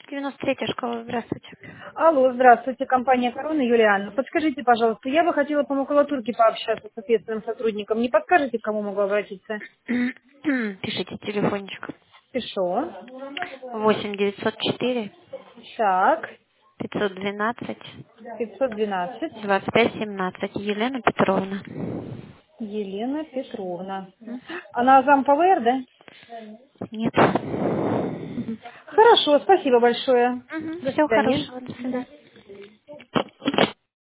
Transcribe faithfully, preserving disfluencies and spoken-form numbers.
девяносто третья школа, здравствуйте. Алло, здравствуйте, компания «Корона», Юлианна. Подскажите, пожалуйста, я бы хотела по макулатурке пообщаться с ответственным сотрудником. Не подскажете, к кому могу обратиться? Пишите телефончик. Пишу. восемь девятьсот четыре Так, пятьсот двенадцать пятьсот двенадцать. двадцать пять семнадцать. Елена Петровна. Елена Петровна. Мгм. Она зам ПВР, да? Нет. Мгм. Хорошо, спасибо большое. Угу. До Все свидания. хорошо, до свидания.